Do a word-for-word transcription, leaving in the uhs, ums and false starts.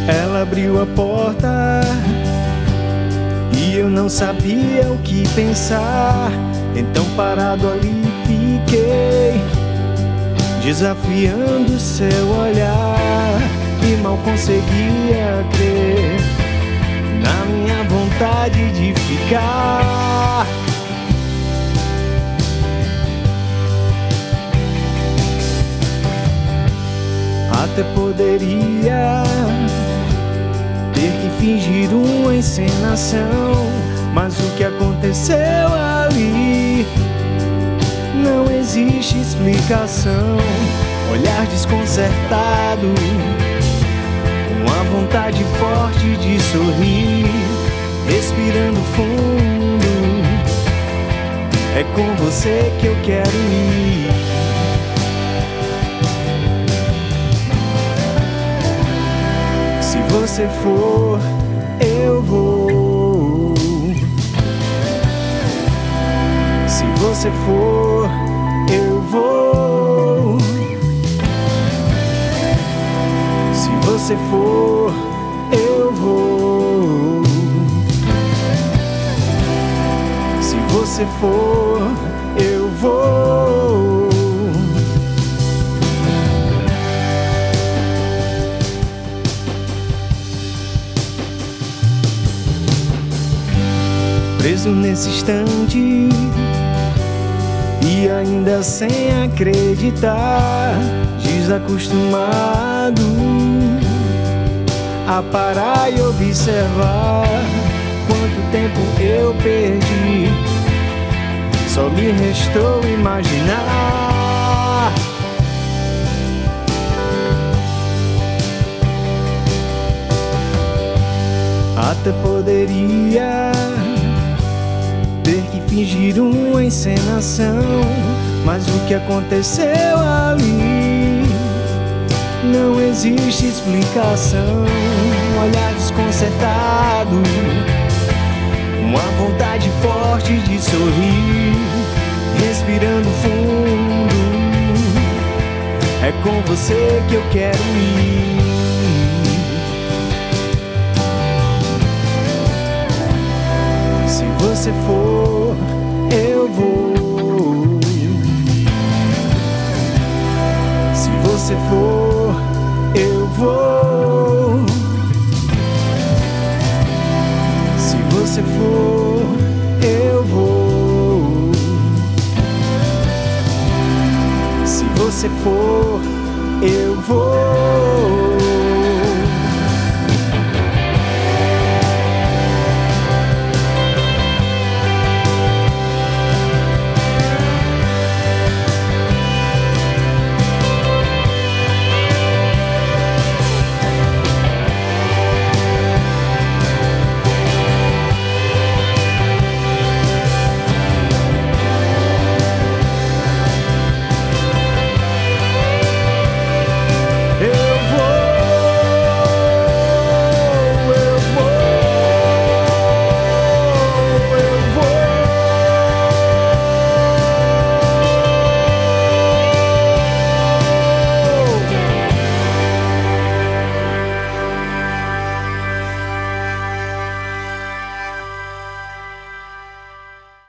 Ela abriu a porta e eu não sabia o que pensar. Então parado ali fiquei, desafiando seu olhar, e mal conseguia crer na minha vontade de ficar. Até poderia ter que fingir uma encenação, mas o que aconteceu ali não existe explicação. Olhar desconcertado, uma vontade forte de sorrir, respirando fundo. É com você que eu quero ir. Se você for, eu vou. Se você for, eu vou. Se você for, eu vou. Se você for, eu vou. Preso nesse instante e ainda sem acreditar, desacostumado a parar e observar quanto tempo eu perdi. Só me restou imaginar. Até poderia ter que fingir uma encenação, mas o que aconteceu ali não existe explicação. Um olhar desconcertado, uma vontade forte de sorrir, respirando fundo. É com você que eu quero ir. Se você for, eu vou. Se você for,